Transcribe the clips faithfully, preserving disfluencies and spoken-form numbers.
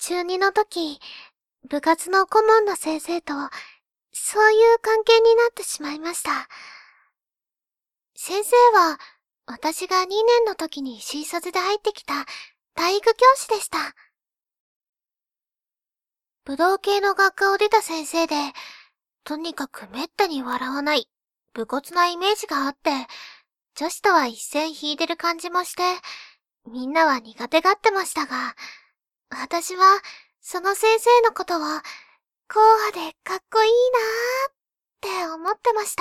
中にの時、部活の顧問の先生と、そういう関係になってしまいました。先生は、私がにねんの時に新卒で入ってきた体育教師でした。武道系の学科を出た先生で、とにかくめったに笑わない、武骨なイメージがあって、女子とは一線引いてる感じもして、みんなは苦手がってましたが、私は、その先生のことを、硬派でかっこいいなーって思ってました。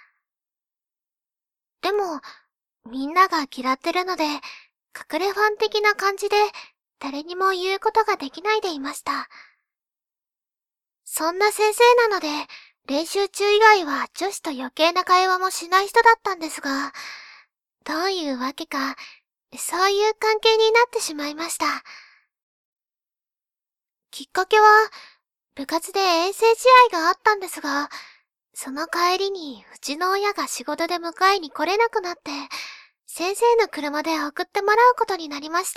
でも、みんなが嫌ってるので、隠れファン的な感じで、誰にも言うことができないでいました。そんな先生なので、練習中以外は女子と余計な会話もしない人だったんですが、どういうわけか、そういう関係になってしまいました。きっかけは、部活で遠征試合があったんですが、その帰りにうちの親が仕事で迎えに来れなくなって、先生の車で送ってもらうことになりました。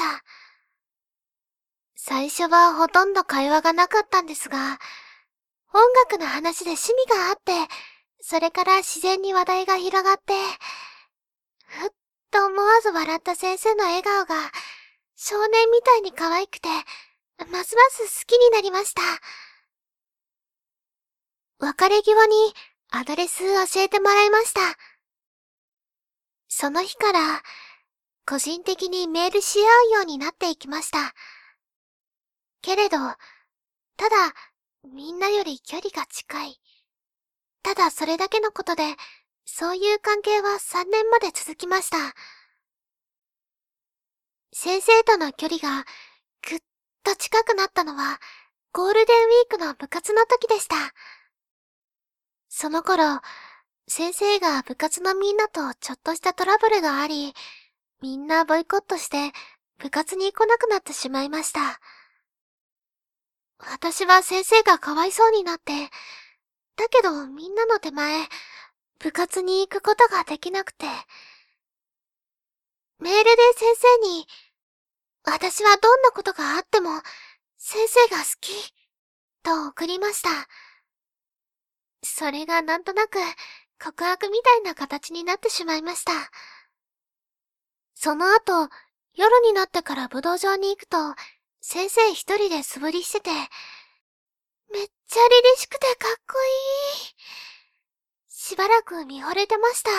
最初はほとんど会話がなかったんですが、音楽の話で趣味があって、それから自然に話題が広がって、ふっと思わず笑った先生の笑顔が、少年みたいに可愛くて、ますます好きになりました。別れ際にアドレス教えてもらいました。その日から、個人的にメールし合うようになっていきました。けれど、ただ、みんなより距離が近い。ただそれだけのことで、そういう関係はさんねんまで続きました。先生との距離がぐっと近くなったのは、ゴールデンウィークの部活の時でした。その頃、先生が部活のみんなとちょっとしたトラブルがあり、みんなボイコットして部活に来なくなってしまいました。私は先生がかわいそうになって、だけどみんなの手前、部活に行くことができなくて、メールで先生に、私はどんなことがあっても、先生が好き、と送りました。それがなんとなく告白みたいな形になってしまいました。その後、夜になってから武道場に行くと、先生一人で素振りしてて、めっちゃ凛々しくてかっこいい。しばらく見惚れてました。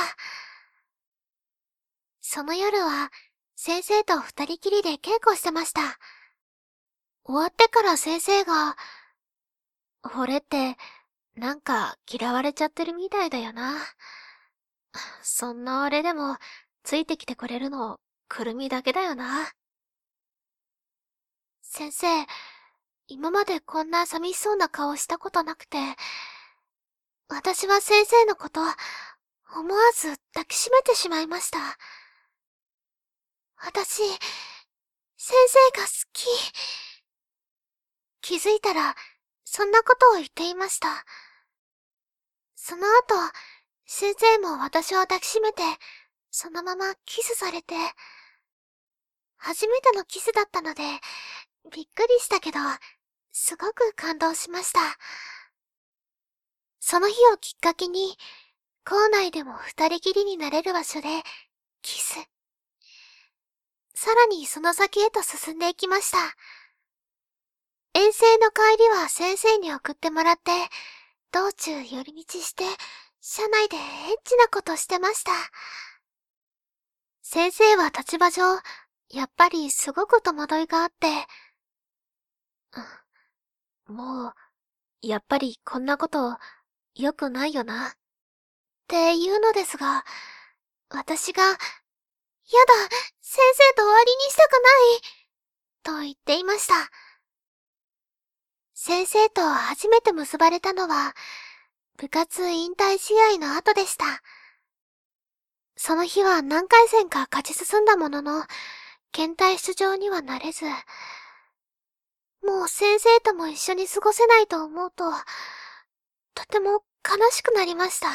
その夜は、先生と二人きりで稽古してました。終わってから先生が、俺って、なんか嫌われちゃってるみたいだよな。そんな俺でも、ついてきてくれるの、くるみだけだよな。先生、今までこんな寂しそうな顔したことなくて、私は先生のこと、思わず抱きしめてしまいました。私、先生が好き。気づいたら、そんなことを言っていました。その後、先生も私を抱きしめて、そのままキスされて、初めてのキスだったので、びっくりしたけど、すごく感動しました。その日をきっかけに、校内でも二人きりになれる場所で、キス。さらにその先へと進んでいきました。遠征の帰りは先生に送ってもらって、道中寄り道して、車内でエッチなことしてました。先生は立場上、やっぱりすごく戸惑いがあって、もう、やっぱりこんなこと、良くないよな。って言うのですが、私が、やだ、先生と終わりにしたくない、と言っていました。先生と初めて結ばれたのは、部活引退試合の後でした。その日は何回戦か勝ち進んだものの、県大出場にはなれず、もう先生とも一緒に過ごせないと思うと、とても悲しくなりました。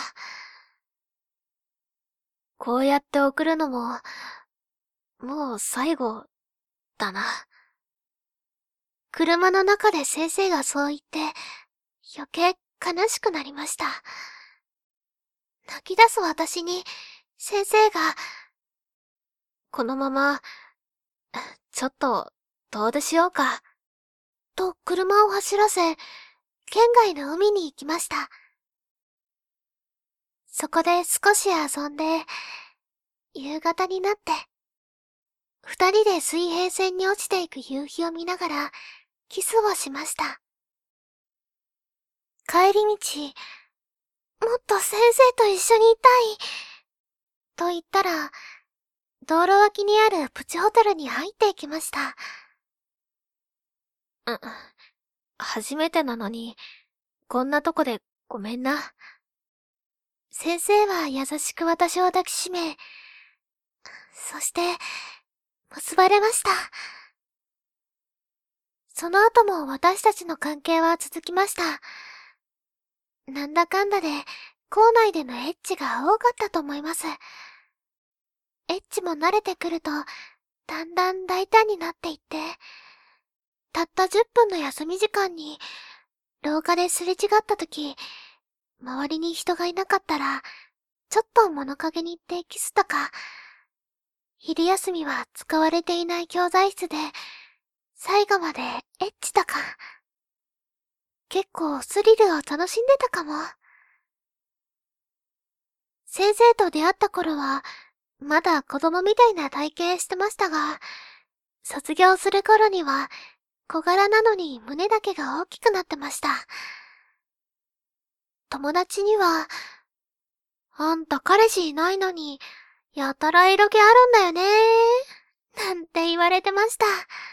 こうやって送るのも、もう最後、だな。 車の中で先生がそう言って、余計悲しくなりました。泣き出す私に、先生が、このまま、ちょっと、遠出しようか。と車を走らせ、県外の海に行きました。そこで少し遊んで、夕方になって、二人で水平線に落ちていく夕日を見ながら、キスをしました。帰り道、もっと先生と一緒にいたい、と言ったら、道路脇にあるプチホテルに入っていきました。うん、初めてなのに、こんなとこでごめんな。先生は優しく私を抱きしめ、そして、結ばれました。その後も私たちの関係は続きました。なんだかんだで、校内でのエッチが多かったと思います。エッチも慣れてくると、だんだん大胆になっていって、たったじゅっぷんの休み時間に、廊下ですれ違った時、周りに人がいなかったら、ちょっと物陰に行ってキスとか、昼休みは使われていない教材室で、最後までエッチとか、結構スリルを楽しんでたかも。先生と出会った頃は、まだ子供みたいな体型してましたが、卒業する頃には、小柄なのに胸だけが大きくなってました。友達には、あんた彼氏いないのに、やたら色気あるんだよねー、なんて言われてました。